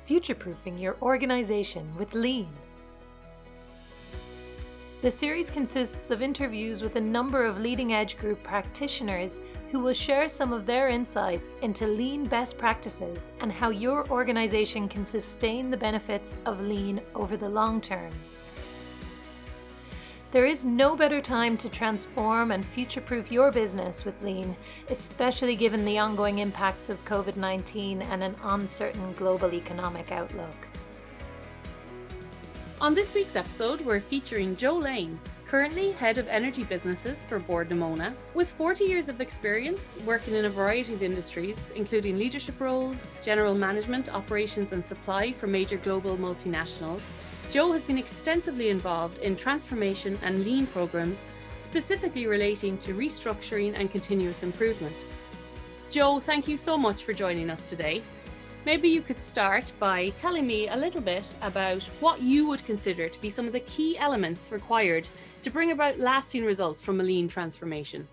future-proofing your organization with Lean. The series consists of interviews with a number of leading-edge group practitioners who will share some of their insights into Lean best practices and how your organization can sustain the benefits of Lean over the long term. There is no better time to transform and future-proof your business with Lean, especially given the ongoing impacts of COVID-19 and an uncertain global economic outlook. On this week's episode, we're featuring Jo Lane, currently Head of Energy Businesses for Bord na Móna. With 40 years of experience working in a variety of industries, including leadership roles, general management, operations and supply for major global multinationals, Jo has been extensively involved in transformation and Lean programs, specifically relating to restructuring and continuous improvement. Jo, thank you so much for joining us today. Maybe you could start by telling me a little bit about what you would consider to be some of the key elements required to bring about lasting results from a Lean transformation.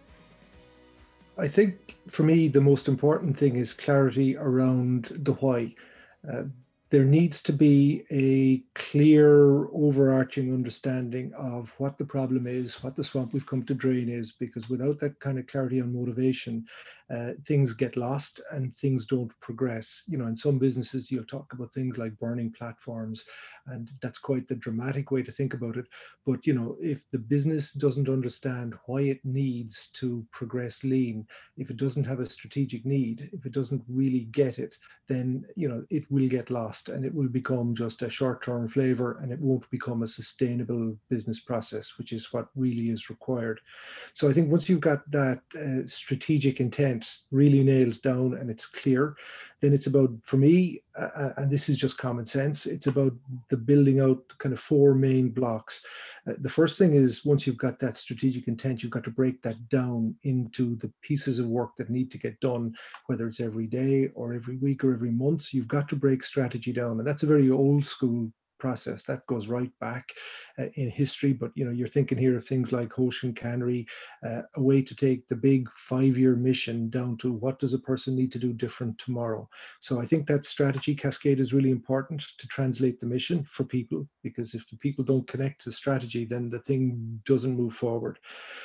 I think for me, the most important thing is clarity around the why. There needs to be a clear overarching understanding of what the problem is, what the swamp we've come to drain is, because without that kind of clarity on motivation, things get lost and things don't progress. You know, in some businesses, you'll talk about things like burning platforms, and that's quite the dramatic way to think about it. But, you know, if the business doesn't understand why it needs to progress Lean, if it doesn't have a strategic need, if it doesn't really get it, then, you know, it will get lost and it will become just a short-term flavor and it won't become a sustainable business process, which is what really is required. So I think once you've got that strategic intent really nailed down and it's clear, then it's about, for me, and this is just common sense, it's about the building out kind of four main blocks. The first thing is, once you've got that strategic intent, you've got to break that down into the pieces of work that need to get done, whether it's every day or every week or every month. You've got to break strategy down. And that's a very old school process that goes right back in history. But, you know, you're thinking here of things like Hoshin Kanri, a way to take the big 5-year mission down to what does a person need to do different tomorrow. So I think that strategy cascade is really important to translate the mission for people, because if the people don't connect to strategy, then the thing doesn't move forward.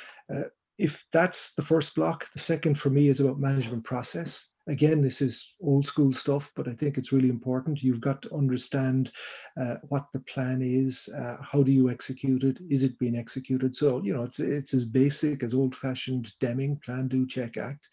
If that's the first block, the second for me is about management process. Again, this is old school stuff, but I think it's really important. You've got to understand what the plan is. How do you execute it? Is it being executed? So, you know, it's as basic as old-fashioned Deming, plan, do, check, act.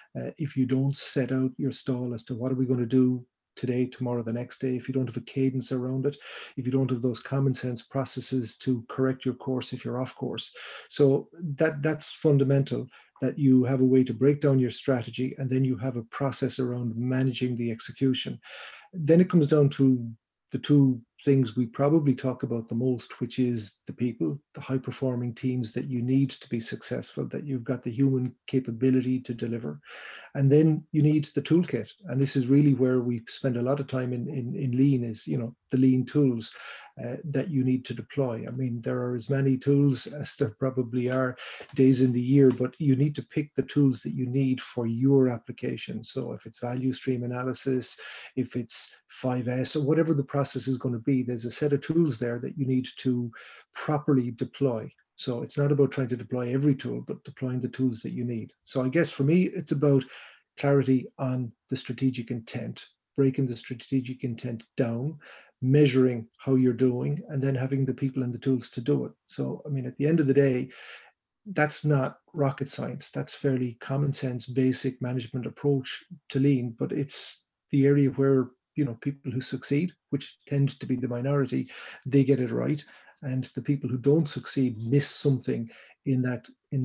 If you don't set out your stall as to what are we going to do today, tomorrow, the next day, if you don't have a cadence around it, if you don't have those common sense processes to correct your course if you're off course. So that's fundamental, that you have a way to break down your strategy and then you have a process around managing the execution. Then it comes down to the two things we probably talk about the most, which is the people, the high performing teams that you need to be successful, that you've got the human capability to deliver. And then you need the toolkit. And this is really where we spend a lot of time in Lean, is, you know, the Lean tools that you need to deploy. I mean, there are as many tools as there probably are days in the year, but you need to pick the tools that you need for your application. So if it's value stream analysis, if it's 5S, or whatever the process is going to be, there's a set of tools there that you need to properly deploy. So it's not about trying to deploy every tool, but deploying the tools that you need. So I guess for me, it's about clarity on the strategic intent, breaking the strategic intent down, measuring how you're doing, and then having the people and the tools to do it. So, I mean, at the end of the day, that's not rocket science. That's fairly common sense, basic management approach to Lean, but it's the area where, you know, people who succeed, which tend to be the minority, they get it right. And the people who don't succeed miss something in that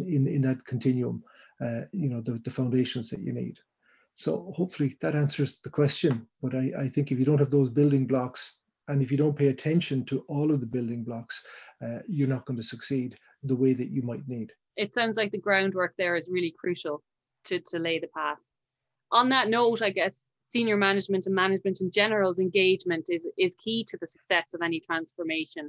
continuum, you know, the foundations that you need. So hopefully that answers the question. But I think if you don't have those building blocks, and if you don't pay attention to all of the building blocks, you're not going to succeed the way that you might need. It sounds like the groundwork there is really crucial to lay the path. On that note, I guess senior management and management in general's engagement is key to the success of any transformation.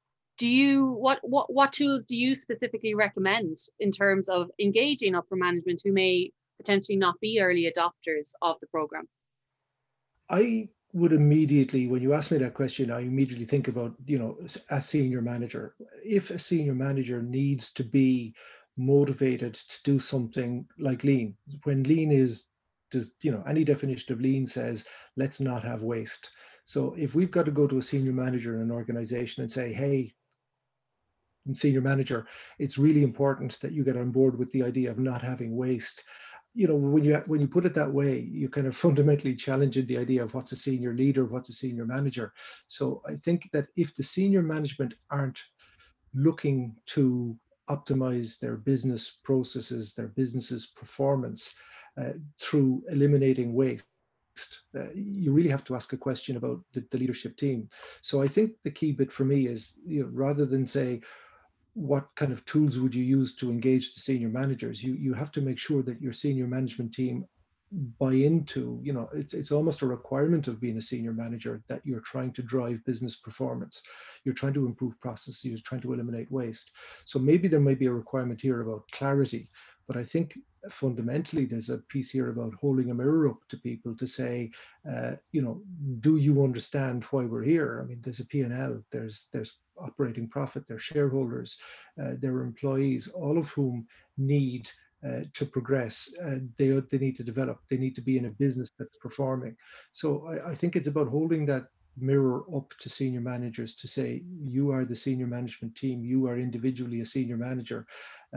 What tools do you specifically recommend in terms of engaging upper management who may potentially not be early adopters of the program? I would immediately, when you ask me that question, I immediately think about, a senior manager. If a senior manager needs to be motivated to do something like lean, when lean is, any definition of lean says, let's not have waste. So if we've got to go to a senior manager in an organization and say, hey, senior manager, it's really important that you get on board with the idea of not having waste. When you put it that way, you kind of fundamentally challenging the idea of what's a senior leader, what's a senior manager. So I think that if the senior management aren't looking to optimize their business processes, their business's performance through eliminating waste, you really have to ask a question about the leadership team. So I think the key bit for me is, rather than say, what kind of tools would you use to engage the senior managers, you have to make sure that your senior management team buy into, it's almost a requirement of being a senior manager that you're trying to drive business performance, you're trying to improve processes, you're trying to eliminate waste. So maybe there might be a requirement here about clarity, but I think fundamentally there's a piece here about holding a mirror up to people to say, do you understand why we're here? I mean, there's a P&L, there's operating profit, there's shareholders, there are employees, all of whom need to progress. They need to develop. They need to be in a business that's performing. So I think it's about holding that mirror up to senior managers to say, you are the senior management team. You are individually a senior manager.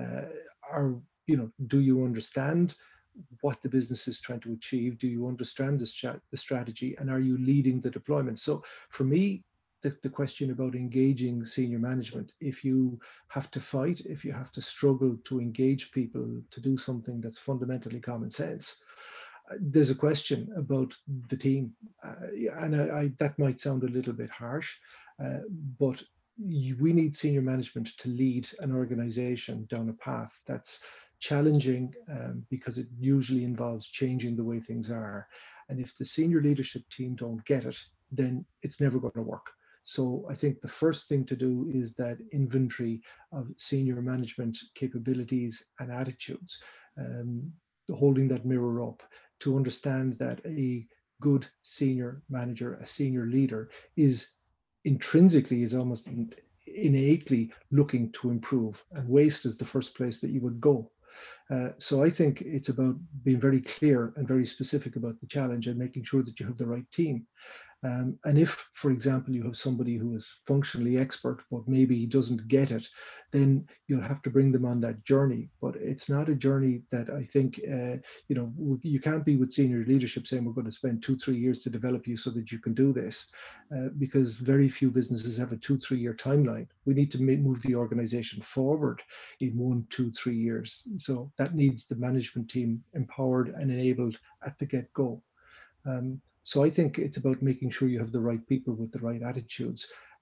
Do you understand what the business is trying to achieve? Do you understand the strategy? And are you leading the deployment? So for me, the question about engaging senior management, if you have to fight, if you have to struggle to engage people to do something that's fundamentally common sense, there's a question about the team. And that might sound a little bit harsh, but we need senior management to lead an organization down a path that's challenging, because it usually involves changing the way things are. And if the senior leadership team don't get it, then it's never going to work. So I think the first thing to do is that inventory of senior management capabilities and attitudes, holding that mirror up to understand that a good senior manager, a senior leader, is almost innately looking to improve, and waste is the first place that you would go. So I think it's about being very clear and very specific about the challenge and making sure that you have the right team. And if, for example, you have somebody who is functionally expert, but maybe he doesn't get it, then you'll have to bring them on that journey. But it's not a journey that I think, you can't be with senior leadership saying we're going to spend 2-3 years to develop you so that you can do this, because very few businesses have a 2-3 year timeline. We need to move the organization forward in 1, 2, 3 years. So that needs the management team empowered and enabled at the get-go. So I think it's about making sure you have the right people with the right attitudes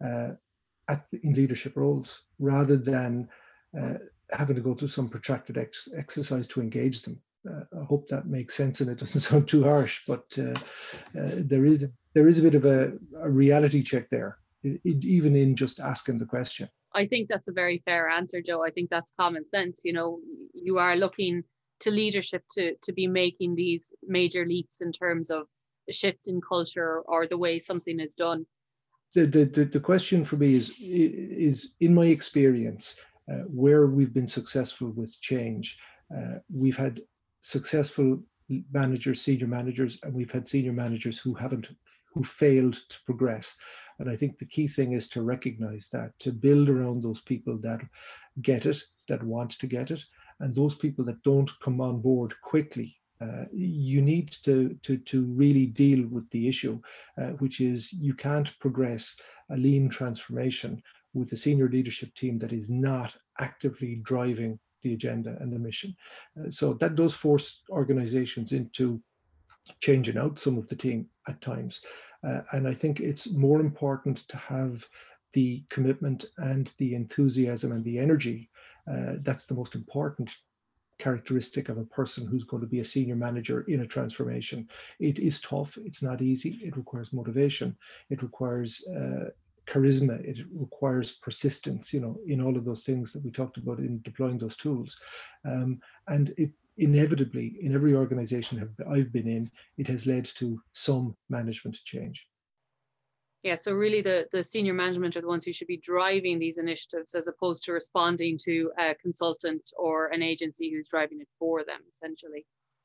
in leadership roles, rather than having to go through some protracted exercise to engage them. I hope that makes sense and it doesn't sound too harsh, but there is a bit of a reality check there, even in just asking the question. I think that's a very fair answer, Joe. I think that's common sense. You are looking to leadership to be making these major leaps in terms of a shift in culture or the way something is done. The question for me is in my experience, where we've been successful with change, we've had successful managers, senior managers, and we've had senior managers who failed to progress. And I think the key thing is to recognize that, to build around those people that get it, that want to get it, and those people that don't come on board quickly. You need to really deal with the issue, which is you can't progress a lean transformation with a senior leadership team that is not actively driving the agenda and the mission. So that does force organizations into changing out some of the team at times. And I think it's more important to have the commitment and the enthusiasm and the energy. That's the most important characteristic of a person who's going to be a senior manager in a transformation. It is tough. It's not easy. It requires motivation. It requires charisma. It requires persistence, in all of those things that we talked about in deploying those tools. And inevitably, in every organization I've been in, it has led to some management change. Yeah, so really the senior management are the ones who should be driving these initiatives as opposed to responding to a consultant or an agency who's driving it for them, essentially.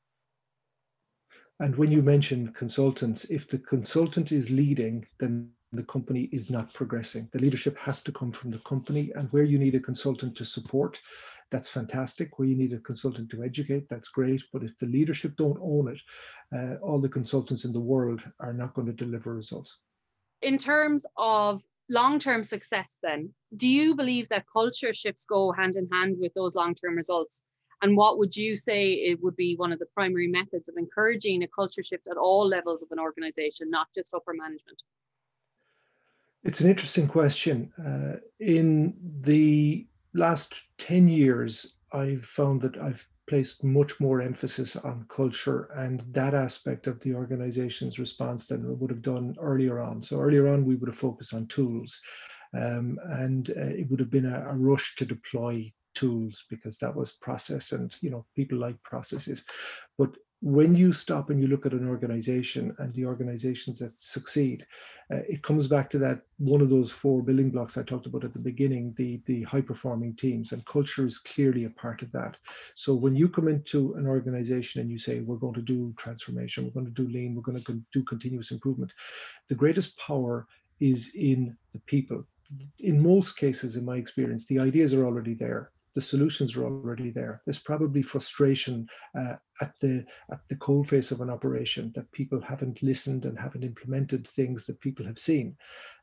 And when you mention consultants, if the consultant is leading, then the company is not progressing. The leadership has to come from the company, and where you need a consultant to support, that's fantastic. Where you need a consultant to educate, that's great. But if the leadership don't own it, all the consultants in the world are not going to deliver results. In terms of long-term success then, do you believe that culture shifts go hand in hand with those long-term results? And what would you say it would be one of the primary methods of encouraging a culture shift at all levels of an organization, not just upper management? It's an interesting question. In the last 10 years, I've found that I've placed much more emphasis on culture and that aspect of the organization's response than we would have done earlier on. So earlier on, we would have focused on tools, and it would have been a rush to deploy tools because that was process, and people like processes. But when you stop and you look at an organization and the organizations that succeed, it comes back to that one of those 4 building blocks I talked about at the beginning, the high performing teams, and culture is clearly a part of that. So when you come into an organization and you say, we're going to do transformation, we're going to do lean, we're going to do continuous improvement, the greatest power is in the people. In most cases, in my experience, the ideas are already there. The solutions are already there. There's probably frustration at the coalface of an operation that people haven't listened and haven't implemented things that people have seen.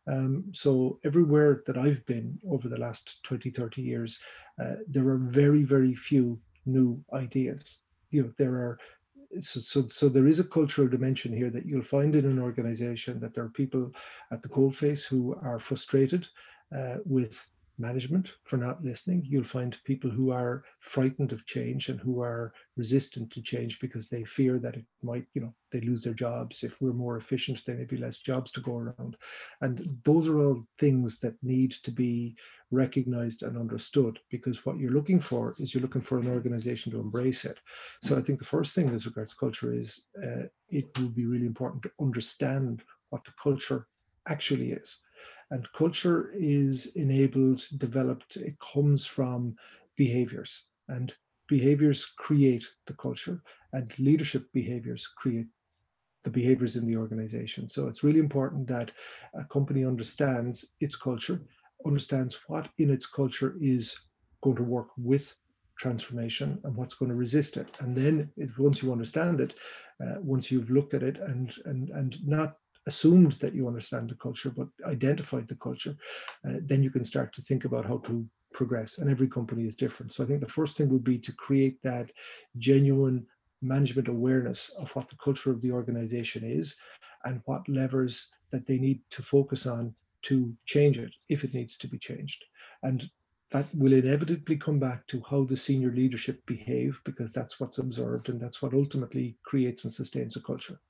So everywhere that I've been over the last 20, 30 years, there are very, very few new ideas. There are so there is a cultural dimension here that you'll find in an organization, that there are people at the coalface who are frustrated with management for not listening. You'll find people who are frightened of change and who are resistant to change because they fear that it might, they lose their jobs. If we're more efficient, there may be less jobs to go around. And those are all things that need to be recognized and understood, because what you're looking for is you're looking for an organization to embrace it. So I think the first thing as regards culture is it will be really important to understand what the culture actually is. And culture is enabled, developed, it comes from behaviors, and behaviors create the culture, and leadership behaviors create the behaviors in the organization. So it's really important that a company understands its culture, understands what in its culture is going to work with transformation and what's going to resist it. And then once you understand it, once you've looked at it and not assumed that you understand the culture, but identified the culture, then you can start to think about how to progress. And every company is different. So I think the first thing would be to create that genuine management awareness of what the culture of the organization is and what levers that they need to focus on to change it if it needs to be changed. And that will inevitably come back to how the senior leadership behave, because that's what's observed and that's what ultimately creates and sustains a culture.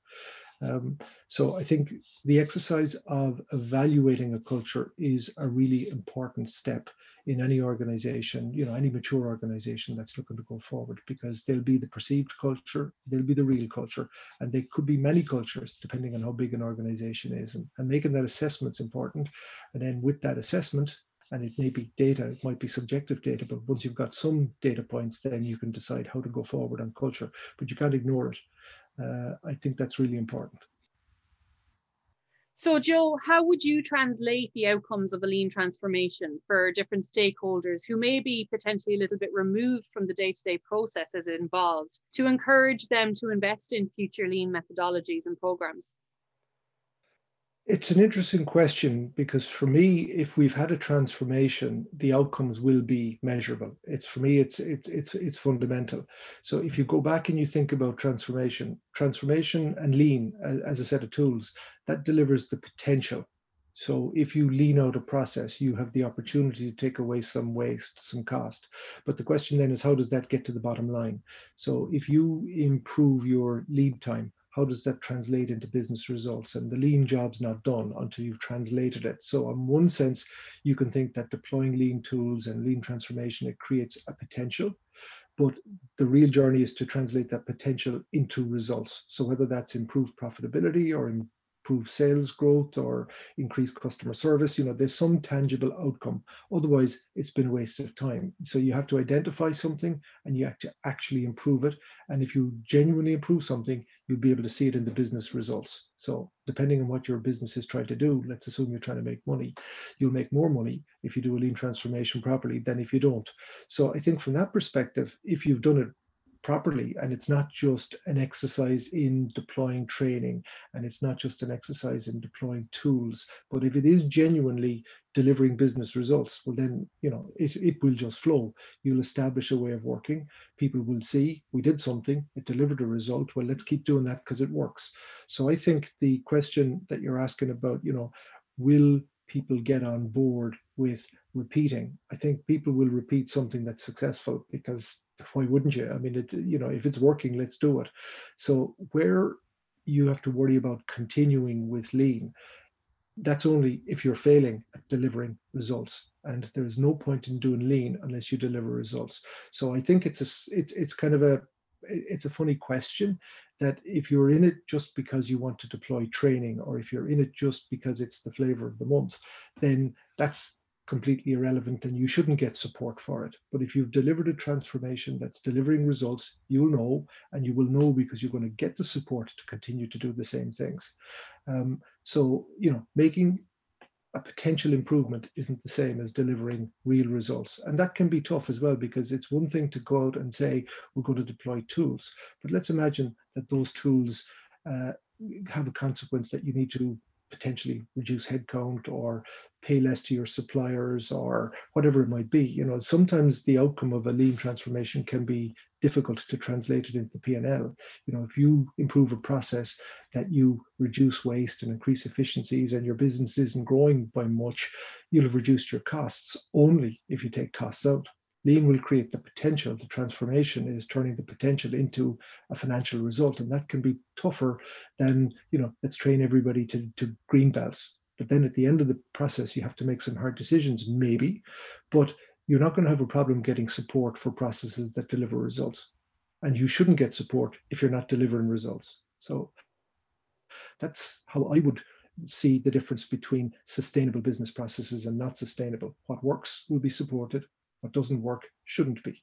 So I think the exercise of evaluating a culture is a really important step in any organization, any mature organization that's looking to go forward, because there'll be the perceived culture, there'll be the real culture, and there could be many cultures depending on how big an organization is. And making that assessment is important. And then with that assessment, and it may be data, it might be subjective data, but once you've got some data points, then you can decide how to go forward on culture, but you can't ignore it. I think that's really important. So, Joe, how would you translate the outcomes of a lean transformation for different stakeholders who may be potentially a little bit removed from the day-to-day processes involved, to encourage them to invest in future lean methodologies and programs? It's an interesting question, because for me, if we've had a transformation, the outcomes will be measurable. It's fundamental. So if you go back and you think about transformation and lean as a set of tools, that delivers the potential. So if you lean out a process, you have the opportunity to take away some waste, some cost. But the question then is, how does that get to the bottom line? So if you improve your lead time, how does that translate into business results? And the lean job's not done until you've translated it. So in one sense, you can think that deploying lean tools and lean transformation, it creates a potential. But the real journey is to translate that potential into results. So whether that's improved profitability or improve sales growth or increase customer service, there's some tangible outcome. Otherwise, it's been a waste of time. So you have to identify something and you have to actually improve it. And if you genuinely improve something, you'll be able to see it in the business results. So depending on what your business is trying to do, let's assume you're trying to make money, you'll make more money if you do a lean transformation properly than if you don't. So I think from that perspective, if you've done it properly, and it's not just an exercise in deploying training, and it's not just an exercise in deploying tools, but if it is genuinely delivering business results, well then it will just flow. You'll establish a way of working. People will see we did something, it delivered a result. Well, let's keep doing that because it works. So I think the question that you're asking about, will people get on board with repeating? I think people will repeat something that's successful, because why wouldn't you? I mean, if it's working, let's do it. So where you have to worry about continuing with lean, that's only if you're failing at delivering results. And there's no point in doing lean unless you deliver results. So I think it's kind of a funny question, that if you're in it just because you want to deploy training, or if you're in it just because it's the flavor of the month, then that's completely irrelevant and you shouldn't get support for it. But if you've delivered a transformation that's delivering results, you'll know, and you will know because you're going to get the support to continue to do the same things. So making a potential improvement isn't the same as delivering real results. And that can be tough as well, because it's one thing to go out and say, we're going to deploy tools. But let's imagine that those tools have a consequence that you need to potentially reduce headcount or pay less to your suppliers or whatever it might be. Sometimes the outcome of a lean transformation can be difficult to translate it into P&L. If you improve a process that you reduce waste and increase efficiencies, and your business isn't growing by much, you'll have reduced your costs only if you take costs out. Lean will create the potential. The transformation is turning the potential into a financial result. And that can be tougher than, let's train everybody to green belts. But then at the end of the process, you have to make some hard decisions, maybe, but you're not going to have a problem getting support for processes that deliver results. And you shouldn't get support if you're not delivering results. So that's how I would see the difference between sustainable business processes and not sustainable. What works will be supported. What doesn't work shouldn't be.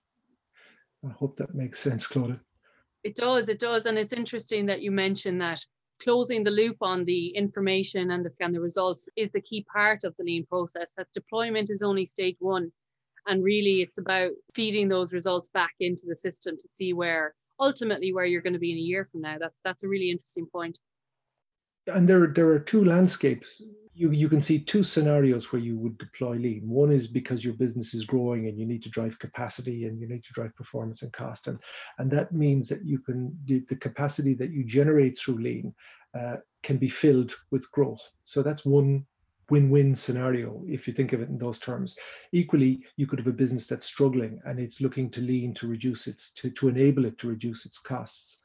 I hope that makes sense, Claudia. It does. And it's interesting that you mentioned that closing the loop on the information and the results is the key part of the lean process, that deployment is only stage one. And really it's about feeding those results back into the system to see ultimately where you're going to be in a year from now. That's a really interesting point. And there are two landscapes. You can see two scenarios where you would deploy lean. One is because your business is growing and you need to drive capacity and you need to drive performance and cost. And that means that the capacity that you generate through lean can be filled with growth. So that's one win-win scenario, if you think of it in those terms. Equally, you could have a business that's struggling and it's looking to lean to reduce to enable it to reduce its costs.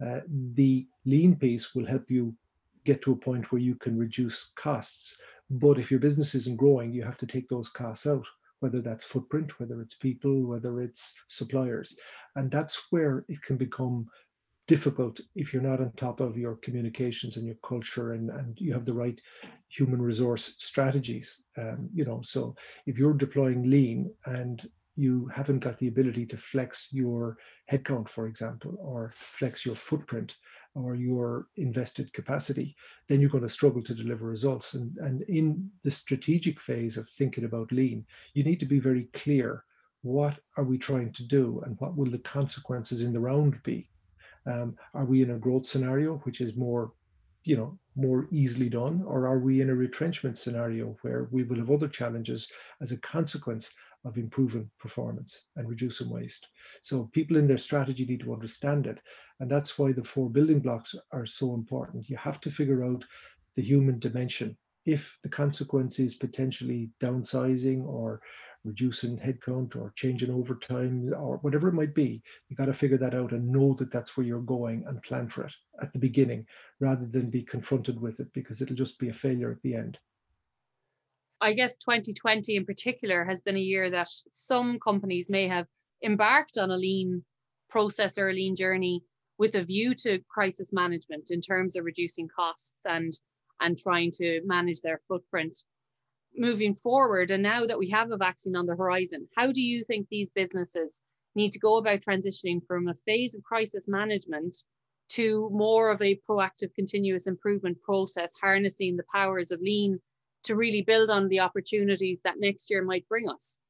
The lean piece will help you get to a point where you can reduce costs. But if your business isn't growing, you have to take those costs out, whether that's footprint, whether it's people, whether it's suppliers. And that's where it can become difficult if you're not on top of your communications and your culture and you have the right human resource strategies. So if you're deploying lean and you haven't got the ability to flex your headcount, for example, or flex your footprint or your invested capacity, then you're going to struggle to deliver results. And in the strategic phase of thinking about lean, you need to be very clear, what are we trying to do and what will the consequences in the round be? Are we in a growth scenario, which is more easily done, or are we in a retrenchment scenario where we will have other challenges as a consequence of improving performance and reducing waste? So people in their strategy need to understand it. And that's why the 4 building blocks are so important. You have to figure out the human dimension. If the consequence is potentially downsizing or reducing headcount or changing overtime or whatever it might be, you got to figure that out and know that that's where you're going and plan for it at the beginning rather than be confronted with it, because it'll just be a failure at the end. I guess 2020 in particular has been a year that some companies may have embarked on a lean process or a lean journey with a view to crisis management in terms of reducing costs and trying to manage their footprint moving forward. And now that we have a vaccine on the horizon, how do you think these businesses need to go about transitioning from a phase of crisis management to more of a proactive continuous improvement process, harnessing the powers of lean to really build on the opportunities that next year might bring us?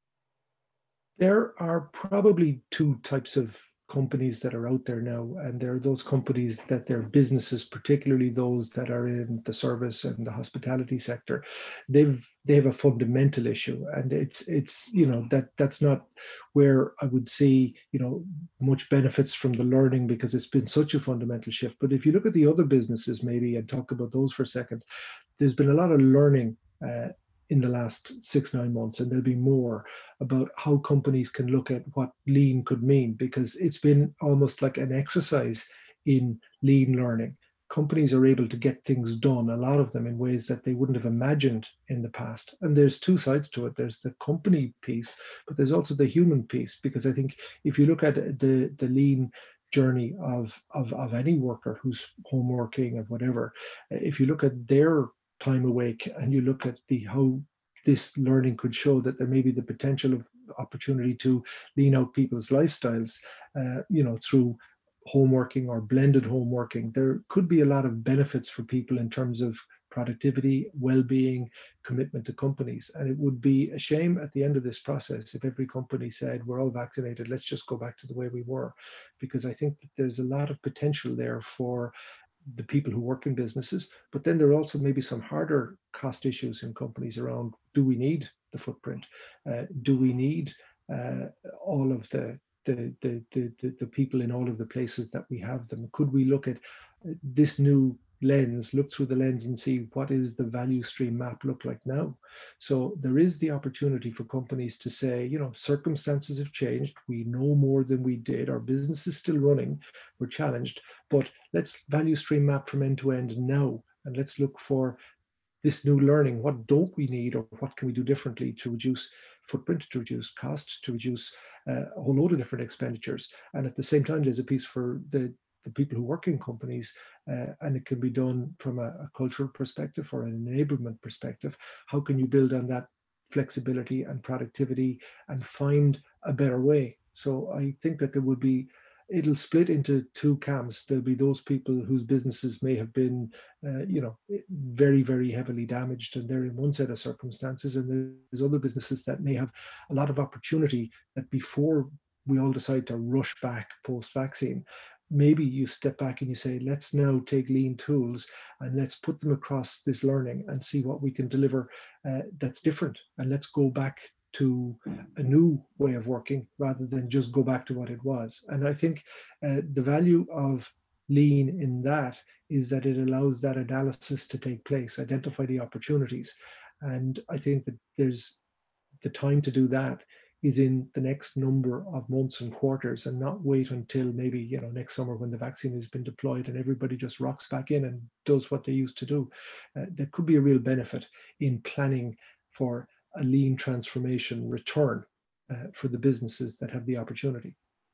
There are probably two types of companies that are out there now, and there are those companies that their businesses, particularly those that are in the service and the hospitality sector, they have a fundamental issue, and it's that's not where I would see much benefits from the learning, because it's been such a fundamental shift. But if you look at the other businesses maybe and talk about those for a second, there's been a lot of learning in the last 6-9 months, and there'll be more about how companies can look at what lean could mean, because it's been almost like an exercise in lean learning. Companies are able to get things done, a lot of them in ways that they wouldn't have imagined in the past. And there's two sides to it. There's the company piece, but there's also the human piece, because I think if you look at the lean journey of any worker who's home working or whatever, if you look at their time awake and you look at how this learning could show that there may be the potential of opportunity to lean out people's lifestyles, through home working or blended home working, there could be a lot of benefits for people in terms of productivity, well-being, commitment to companies. And it would be a shame at the end of this process if every company said, we're all vaccinated, let's just go back to the way we were, because I think that there's a lot of potential there for the people who work in businesses. But then there are also maybe some harder cost issues in companies around, do we need the footprint? Do we need all of the people in all of the places that we have them? Could we look at this new lens, look through the lens and see what is the value stream map look like now? So there is the opportunity for companies to say, circumstances have changed, we know more than we did, our business is still running, we're challenged, but let's value stream map from end to end now, and let's look for this new learning. What don't we need, or what can we do differently to reduce footprint, to reduce cost, to reduce a whole load of different expenditures? And at the same time, there's a piece for the people who work in companies, and it can be done from a cultural perspective or an enablement perspective. How can you build on that flexibility and productivity and find a better way? So I think that it'll split into two camps. There'll be those people whose businesses may have been, very, very heavily damaged, and they're in one set of circumstances. And there's other businesses that may have a lot of opportunity that before we all decide to rush back post-vaccine, maybe you step back and you say, let's now take lean tools and let's put them across this learning and see what we can deliver that's different. And let's go back to a new way of working rather than just go back to what it was. And I think the value of lean in that is that it allows that analysis to take place, identify the opportunities. And I think that there's the time to do that is in the next number of months and quarters, and not wait until maybe next summer when the vaccine has been deployed and everybody just rocks back in and does what they used to do. There could be a real benefit in planning for a lean transformation return for the businesses that have the opportunity.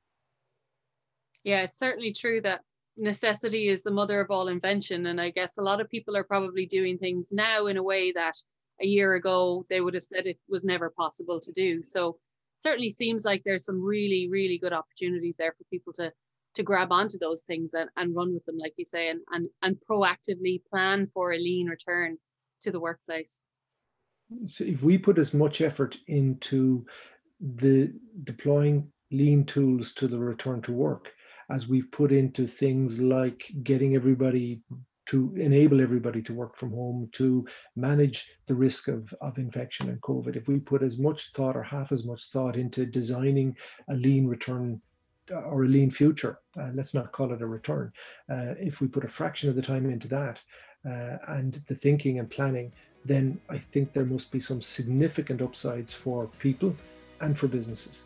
Yeah, it's certainly true that necessity is the mother of all invention, and I guess a lot of people are probably doing things now in a way that a year ago they would have said it was never possible to do. So certainly seems like there's some really, really good opportunities there for people to grab onto those things and run with them, like you say, and proactively plan for a lean return to the workplace. So if we put as much effort into the deploying lean tools to the return to work as we've put into things like getting everybody to enable everybody to work from home, to manage the risk of infection and COVID, if we put as much thought or half as much thought into designing a lean return or a lean future, let's not call it a return, if we put a fraction of the time into that and the thinking and planning, then I think there must be some significant upsides for people and for businesses.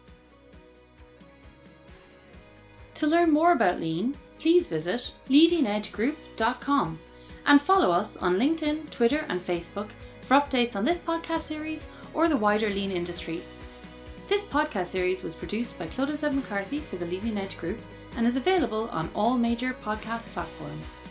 To learn more about lean, please visit leadingedgegroup.com and follow us on LinkedIn, Twitter and Facebook for updates on this podcast series or the wider lean industry. This podcast series was produced by Clodagh McCarthy for the Leading Edge Group and is available on all major podcast platforms.